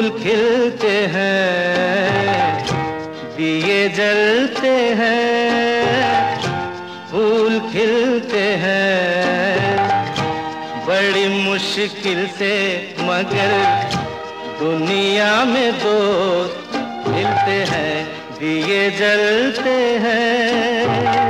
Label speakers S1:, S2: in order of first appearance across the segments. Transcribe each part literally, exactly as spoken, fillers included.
S1: खिलते हैं, दिए जलते हैं, फूल खिलते हैं, बड़ी मुश्किल से मगर दुनिया में दोस्त मिलते हैं, दिए जलते हैं।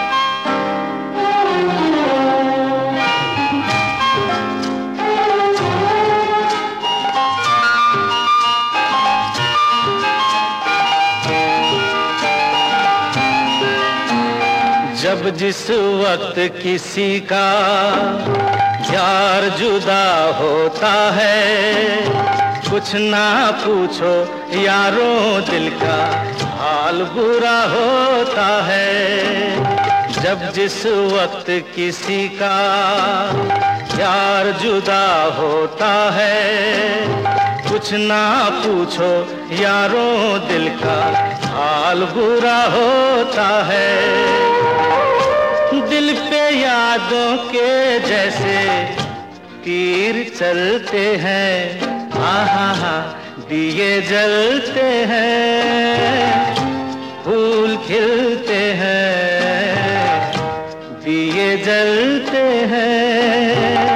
S1: जब जिस वक्त किसी का यार जुदा होता है, कुछ ना पूछो यारों दिल का हाल बुरा होता है। जब जिस वक्त किसी का यार जुदा होता है, कुछ ना पूछो यारों दिल का हाल बुरा होता है। दिल पे यादों के जैसे तीर चलते हैं, हा हा हा दिए जलते हैं, फूल खिलते हैं, दिए जलते हैं।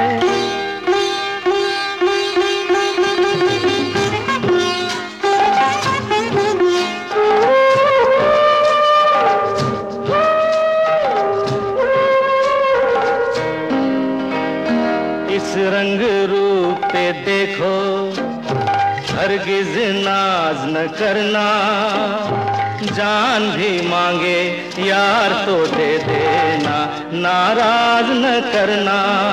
S1: इस रंग रूप पे देखो हरगिज नाज न करना, जान भी मांगे यार तो दे देना, नाराज न करना।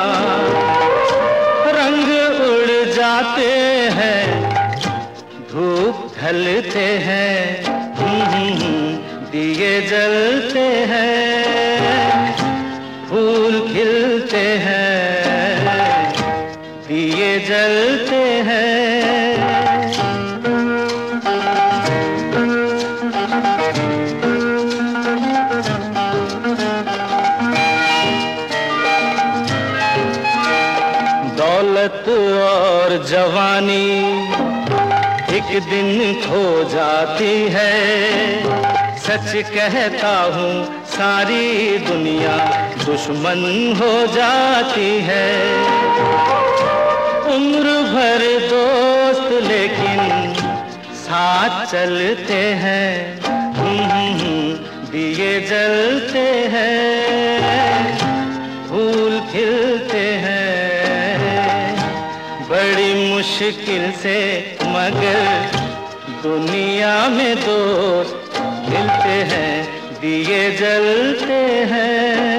S1: रंग उड़ जाते हैं, धूप ढलते हैं, दिए जलते हैं, फूल खिलते हैं, दिए जलते हैं। दौलत और जवानी एक दिन खो जाती है, सच कहता हूँ सारी दुनिया दुश्मन हो जाती है। उम्र भर दोस्त लेकिन साथ चलते हैं, दिए जलते हैं, फूल खिलते हैं, बड़ी मुश्किल से मगर दुनिया में दोस्त मिलते हैं, दिए जलते हैं।